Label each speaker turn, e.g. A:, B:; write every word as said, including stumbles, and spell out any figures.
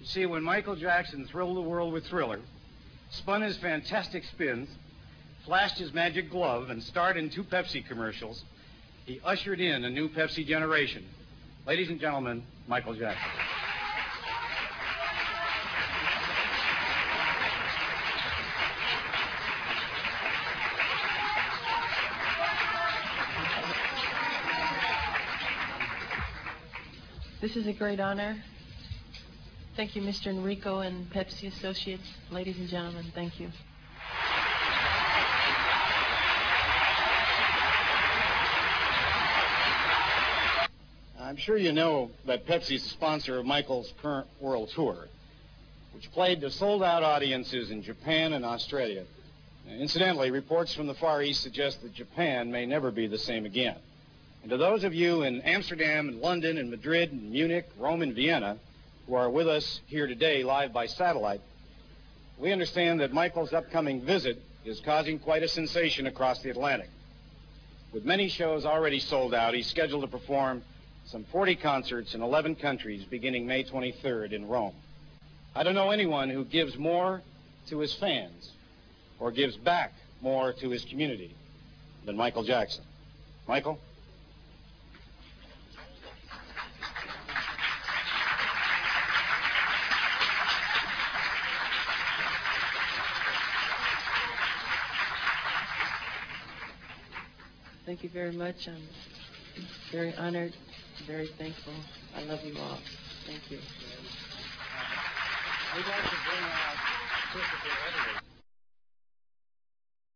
A: See, when Michael Jackson thrilled the world with Thriller, spun his fantastic spins, flashed his magic glove, and starred in two Pepsi commercials, he ushered in a new Pepsi generation. Ladies and gentlemen, Michael Jackson.
B: This is a great honor. Thank you, Mister Enrico and Pepsi Associates. Ladies and gentlemen, thank you.
A: I'm sure you know that Pepsi is the sponsor of Michael's current world tour, which played to sold-out audiences in Japan and Australia. Incidentally, reports from the Far East suggest that Japan may never be the same again. And to those of you in Amsterdam and London and Madrid and Munich, Rome and Vienna who are with us here today live by satellite, we understand that Michael's upcoming visit is causing quite a sensation across the Atlantic. With many shows already sold out, he's scheduled to perform some forty concerts in eleven countries beginning May twenty-third in Rome. I don't know anyone who gives more to his fans or gives back more to his community than Michael Jackson. Michael?
B: Thank you very much. I'm very honored, very thankful. I love you all. Thank you.
A: We'd like to bring out Christopher Edwards.